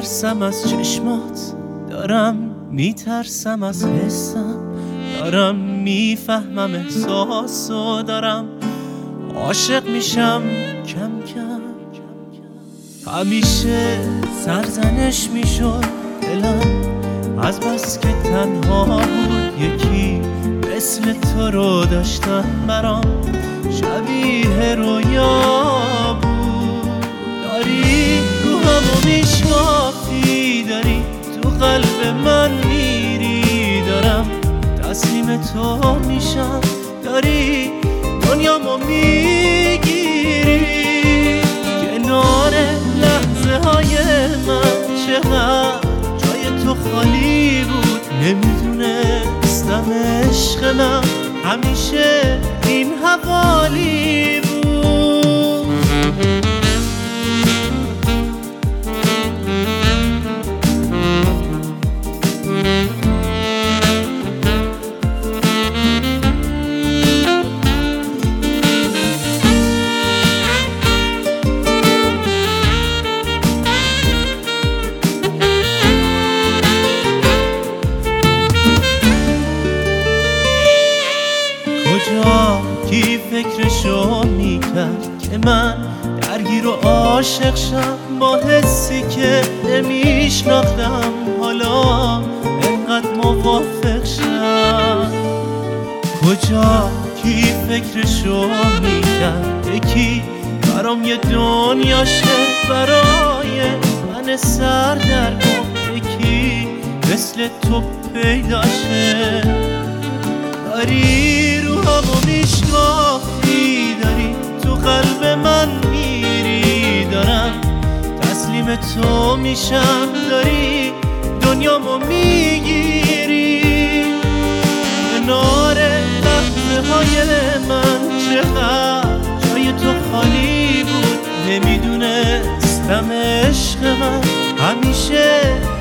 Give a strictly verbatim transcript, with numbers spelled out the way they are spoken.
میترسم از چشمات، دارم میترسم از حسم، دارم میفهمم احساسو، دارم عاشق میشم کم کم. همیشه سرزنش میشد دلم از بس که تنها بود، یکی مثل تو رو داشتم برام شبیه رویا بود. داری روحمو میشکافی، داری تو قلب من میری، دارم تسلیم تو میشم، داری دنیامو میگیری. کنار لحظه های من چقدر جای تو خالی بود، نمیدونستم عشق من همیشه این حوالی بود. کجا کی فکرشو میکرد که من درگیر و عاشق شم، با حسی که نمیشناختم حالا انقدر موافق شم. کجا کی فکرشو میکرد یکی برام یه دنیاشه، برای من سردرگم یکی مثل تو پیداشه. داری روحمو میشکافی، داری تو قلب من میری، دارم تسلیم تو میشم، داری دنیامو میگیری. کنار لحظه های من چقدر جای تو خالی بود، نمیدونستم عشق من همیشه